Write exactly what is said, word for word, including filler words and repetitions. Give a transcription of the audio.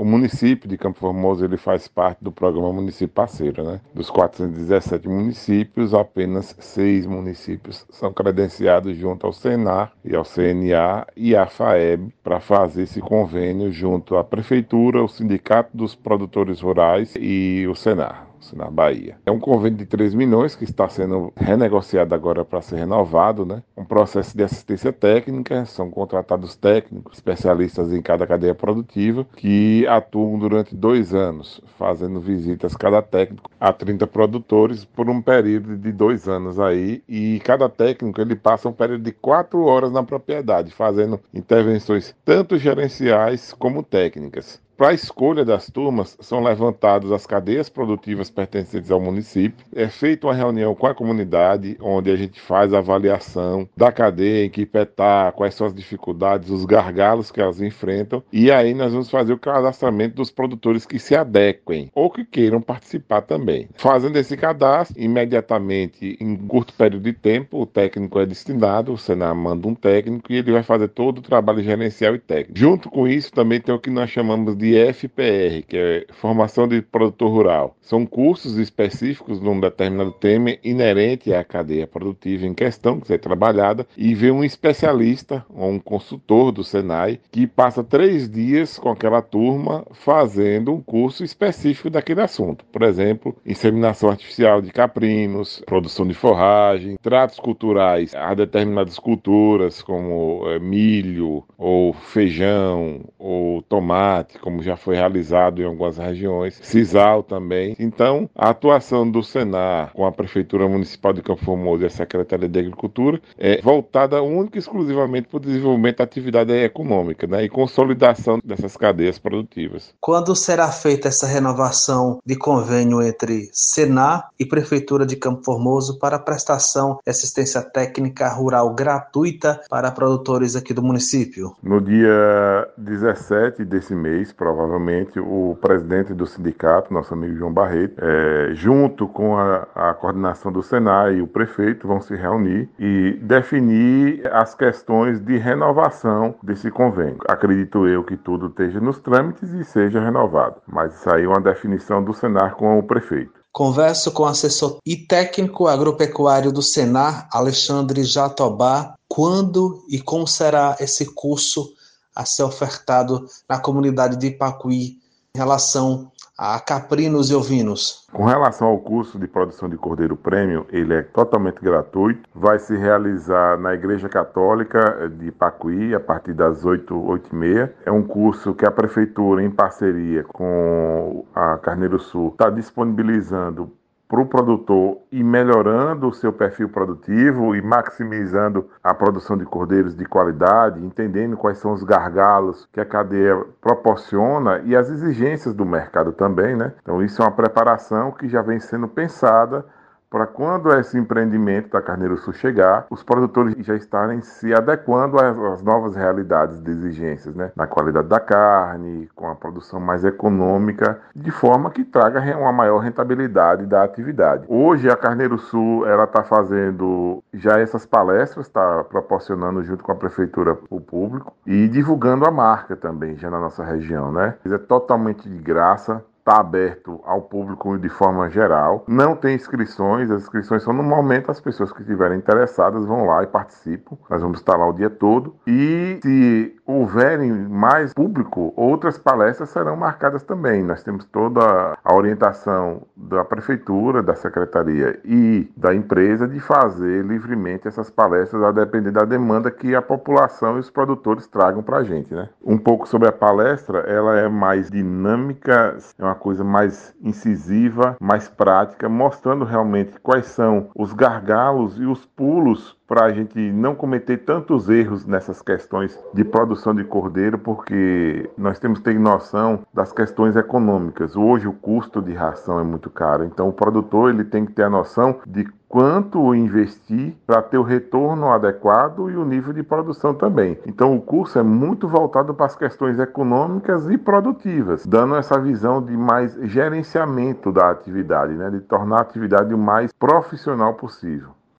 O município de Campo Formoso ele faz parte do programa Município Parceiro, né? Dos quatrocentos e dezessete municípios, apenas seis municípios são credenciados junto ao Senar e ao C N A e à FAEB para fazer esse convênio junto à Prefeitura, o Sindicato dos Produtores Rurais e o Senar. Na Bahia. É um convênio de três milhões que está sendo renegociado agora para ser renovado, né? Um processo de assistência técnica, são contratados técnicos, especialistas em cada cadeia produtiva, que atuam durante dois anos, fazendo visitas cada técnico a trinta produtores por um período de dois anos aí, e cada técnico ele passa um período de quatro horas na propriedade, fazendo intervenções tanto gerenciais como técnicas. Para a escolha das turmas, são levantadas as cadeias produtivas pertencentes ao município, é feita uma reunião com a comunidade, onde a gente faz a avaliação da cadeia, em que pé está, quais são as dificuldades, os gargalos que elas enfrentam, e aí nós vamos fazer o cadastramento dos produtores que se adequem ou que queiram participar também. Fazendo esse cadastro, imediatamente, em curto período de tempo, o técnico é destinado, o Senar manda um técnico e ele vai fazer todo o trabalho gerencial e técnico. Junto com isso, também tem o que nós chamamos de de F P R, que é Formação de Produtor Rural. São cursos específicos num determinado tema inerente à cadeia produtiva em questão, que é trabalhada, e vem um especialista, ou um consultor do Senai, que passa três dias com aquela turma fazendo um curso específico daquele assunto. Por exemplo, inseminação artificial de caprinos, produção de forragem, tratos culturais a determinadas culturas, como é, milho, ou feijão, ou tomate, como já foi realizado em algumas regiões, sisal também. Então, a atuação do Senar com a Prefeitura Municipal de Campo Formoso e a Secretaria de Agricultura é voltada única e exclusivamente para o desenvolvimento da atividade econômica, né, e consolidação dessas cadeias produtivas. Quando será feita essa renovação de convênio entre Senar e Prefeitura de Campo Formoso para a prestação de assistência técnica rural gratuita para produtores aqui do município? No dia dezessete desse mês, provavelmente, o presidente do sindicato, nosso amigo João Barreto, é, junto com a, a coordenação do Senai e o prefeito, vão se reunir e definir as questões de renovação desse convênio. Acredito eu que tudo esteja nos trâmites e seja renovado, mas isso aí é uma definição do Senar com o prefeito. Converso com o assessor e técnico agropecuário do Senar, Alexandre Jatobá. Quando e como será esse curso a ser ofertado na comunidade de Ipacuí em relação a caprinos e ovinos? Com relação ao curso de produção de cordeiro prêmio, ele é totalmente gratuito. Vai se realizar na Igreja Católica de Ipacuí a partir das oito, oito e meia. É um curso que a Prefeitura, em parceria com a Carneiro Sul, está disponibilizando para o produtor ir melhorando o seu perfil produtivo e maximizando a produção de cordeiros de qualidade, entendendo quais são os gargalos que a cadeia proporciona e as exigências do mercado também, né? Então isso é uma preparação que já vem sendo pensada para quando esse empreendimento da Carneiro Sul chegar, os produtores já estarem se adequando às novas realidades de exigências, né? Na qualidade da carne, com a produção mais econômica, de forma que traga uma maior rentabilidade da atividade. Hoje a Carneiro Sul ela está fazendo já essas palestras, está proporcionando junto com a prefeitura o público e divulgando a marca também já na nossa região, né? É totalmente de graça. Está aberto ao público de forma geral. Não tem inscrições, as inscrições são no momento, as pessoas que estiverem interessadas vão lá e participam. Nós vamos estar lá o dia todo. E se houverem mais público, outras palestras serão marcadas também. Nós temos toda a orientação da Prefeitura, da Secretaria e da empresa de fazer livremente essas palestras a depender da demanda que a população e os produtores tragam para a gente, né? Um pouco sobre a palestra, ela é mais dinâmica, é uma coisa mais incisiva, mais prática, mostrando realmente quais são os gargalos e os pulos para a gente não cometer tantos erros nessas questões de produção de cordeiro, porque nós temos que ter noção das questões econômicas. Hoje o custo de ração é muito caro, então o produtor ele tem que ter a noção de quanto investir para ter o retorno adequado e o nível de produção também. Então o curso é muito voltado para as questões econômicas e produtivas, dando essa visão de mais gerenciamento da atividade, né? De tornar a atividade o mais profissional possível.